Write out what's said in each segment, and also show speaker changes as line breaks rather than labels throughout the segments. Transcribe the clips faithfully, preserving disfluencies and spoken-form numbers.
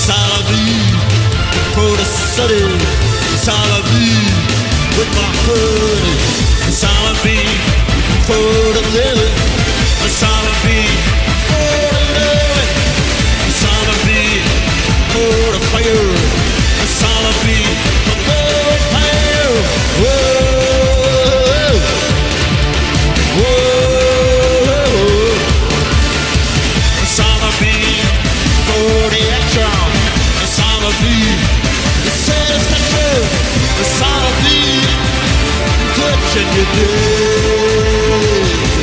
ça la vie for the city, ça la vie with my hood, ça la vie for the living, ça la vie for the living, ça la vie for the fire, ça la vie for the fire. Whoa, whoa, ça la vie for the action, ça la vie the satisfaction, ça la vie touching your day.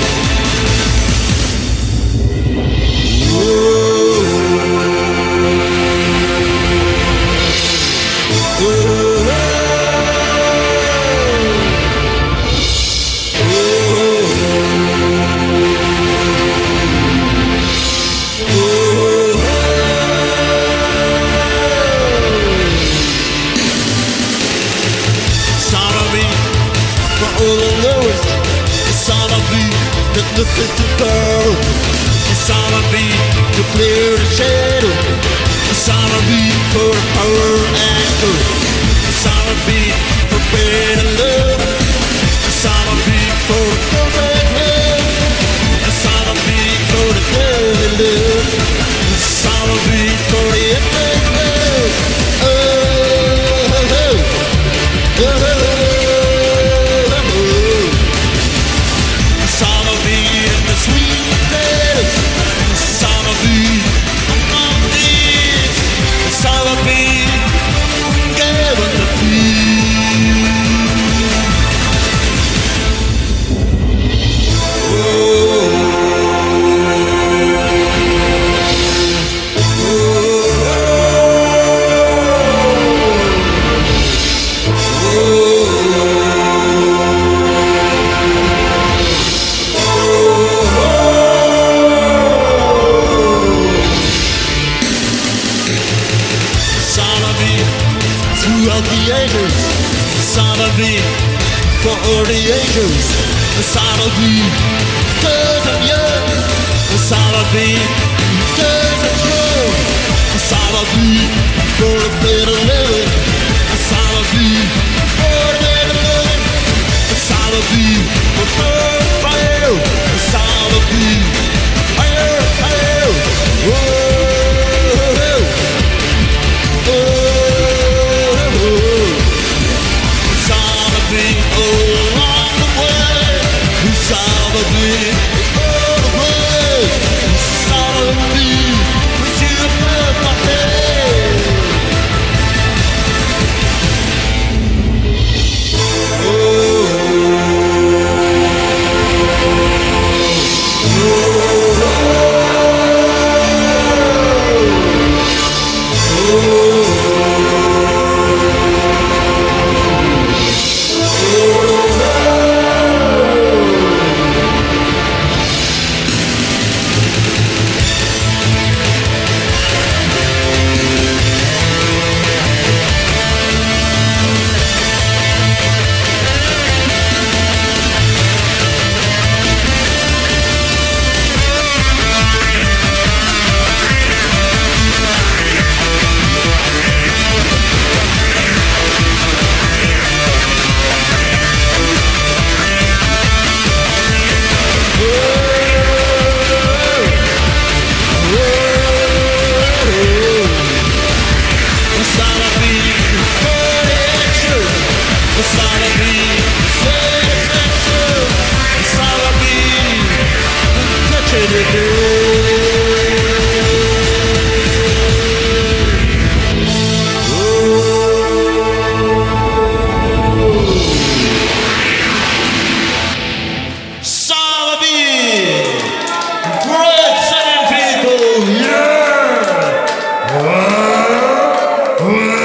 The fifty girl, it's all I be to clear the shadow. It's all I be for the power anchor. It's all I be for better love. It's all I be for the perfect love. It's all I be for the dirty love. It's all I be for the epic love. Oh, oh, oh, oh, oh, oh. For the angels, the sound of me, cause I'm young, the sound of me, cause I'm strong, the sound of me, for a better living, the sound of me, for a better living, the sound of me, for fire, the sound of me, fire, fire, whoa. Great singing people, yeah!